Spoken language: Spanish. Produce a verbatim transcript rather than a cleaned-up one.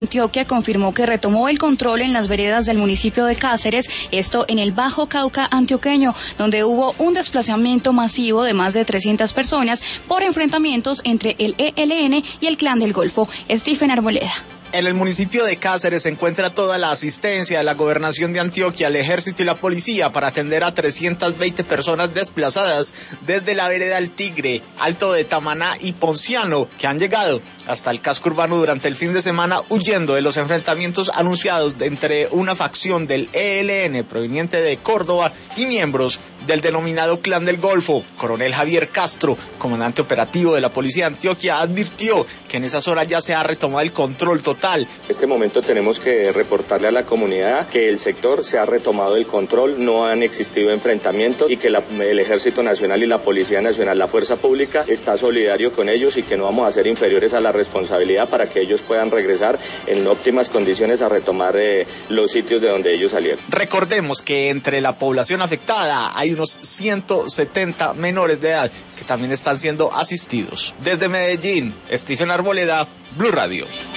Antioquia confirmó que retomó el control en las veredas del municipio de Cáceres, esto en el Bajo Cauca antioqueño, donde hubo un desplazamiento masivo de más de trescientas personas por enfrentamientos entre el E L N y el Clan del Golfo. Stephen Arboleda. En el municipio de Cáceres se encuentra toda la asistencia de la Gobernación de Antioquia, el Ejército y la Policía para atender a trescientas veinte personas desplazadas desde la vereda El Tigre, Alto de Tamaná y Ponciano, que han llegado hasta el casco urbano durante el fin de semana huyendo de los enfrentamientos anunciados de entre una facción del E L N proveniente de Córdoba y miembros del denominado Clan del Golfo. Coronel Javier Castro, comandante operativo de la Policía de Antioquia, advirtió que en esa zona ya se ha retomado el control total. En este momento tenemos que reportarle a la comunidad que el sector se ha retomado el control, no han existido enfrentamientos y que la, el Ejército Nacional y la Policía Nacional, la Fuerza Pública, está solidario con ellos y que no vamos a ser inferiores a la responsabilidad para que ellos puedan regresar en óptimas condiciones a retomar eh, los sitios de donde ellos salieron. Recordemos que entre la población afectada hay unos ciento setenta menores de edad que también están siendo asistidos. Desde Medellín, Stephen Arboleda, Blue Radio.